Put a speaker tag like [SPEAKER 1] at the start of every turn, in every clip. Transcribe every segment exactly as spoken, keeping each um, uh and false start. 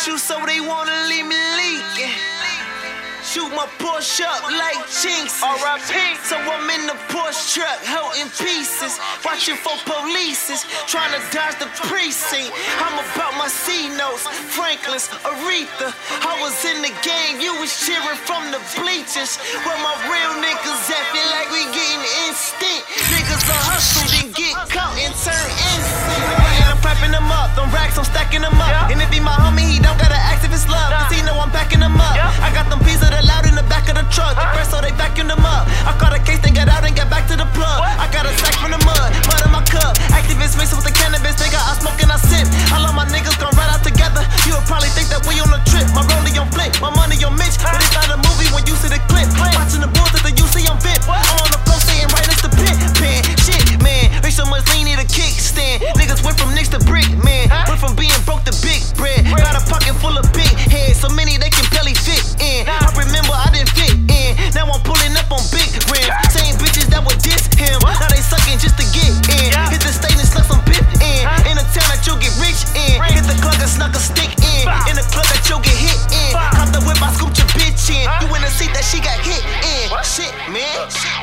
[SPEAKER 1] shoot so they wanna leave me leaking. Shoot my Porsche up like chinks. R I P So I'm in the Porsche truck, held in pieces. Watching for polices, trying to dodge the precinct. I'm about my C-notes, Franklin's, Aretha. I was in the game, you was cheering from the bleachers. Where my real niggas at, feel like we getting instinct. Niggas will hustle, then get caught and turn instinct. And I'm prepping them up, them racks, I'm stacking them up. Yeah. And if he my homie, he don't gotta ask if it's love. Nah. Cause he know I'm backing them up. Yeah. I got them pieces of the loud in the back of the truck. The press so they vacuum them up. I caught a case, then got out and got back to the plug. What? I got a sack from the mud, mud in my cup. Activist mixed with the cannabis, nigga, I smoke and I sip. All of my niggas gon' ride out together. You would probably think that we on a trip. My rollie on flick, my money on Mitch. But it's not a movie when you see the clip. Watching the bulls at the U C, I'm V I P. I'm on the floor staying right next to pit. Pen, shit, man. Make so much lean, need a kickstand. Niggas went from nicks to brick, man. Went from being broke to big bread. Got a pocket full of big heads, so many they can barely fit in. I remember I didn't fit in. Now I'm pulling up on big rims. Same bitches that would diss him. Now they sucking just to get in. Hit the state and sluck some pip in. In a town that you'll get rich in. Hit the club and snuck a stick in. In the club that you'll get hit in. Cop the whip, I scooped your bitch in. You in the seat that she got hit in. Shit, man.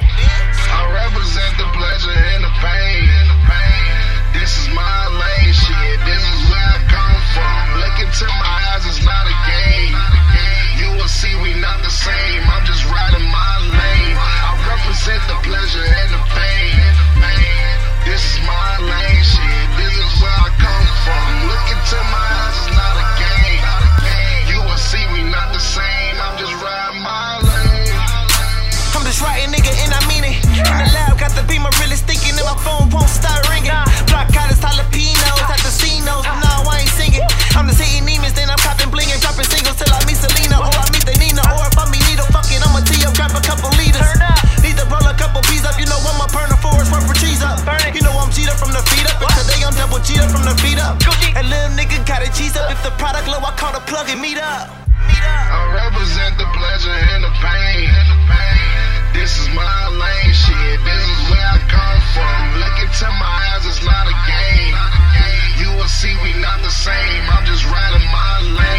[SPEAKER 2] I represent the pleasure and the pain. This is my lane, shit. This is where I come from. Look into my eyes, it's not a game. You will see we not the same. I'm just riding my lane. I represent the pleasure and the pain. This is my lane, shit. This is where I come from. Look into my eyes, it's not a game. You will see we not the same. I'm just riding my lane.
[SPEAKER 1] I'm just writing, nigga, and I mean it. In the lab, got the beamer really stinking, and my phone won't start ringing. Block collars, jalapenos, at the casinos, but no, I ain't singing. I'm just hitting demons, then I'm copping bling and dropping singles till I meet Selena, or I meet the Nina, or if I meet Nito, fuck it, I'ma tee up, grab a couple liters. Need to roll a couple B's up, you know I'm a burner for us, work for cheese up. You know I'm cheated from the feet up, and today I'm double cheated from the feet up. And little nigga got a cheese up, if the product low, I call the plug and meet up.
[SPEAKER 2] I represent the pleasure and the pain. This is my lane, shit. This is where I come from. Look into my eyes, it's not a game. You will see we not the same. I'm just riding my lane.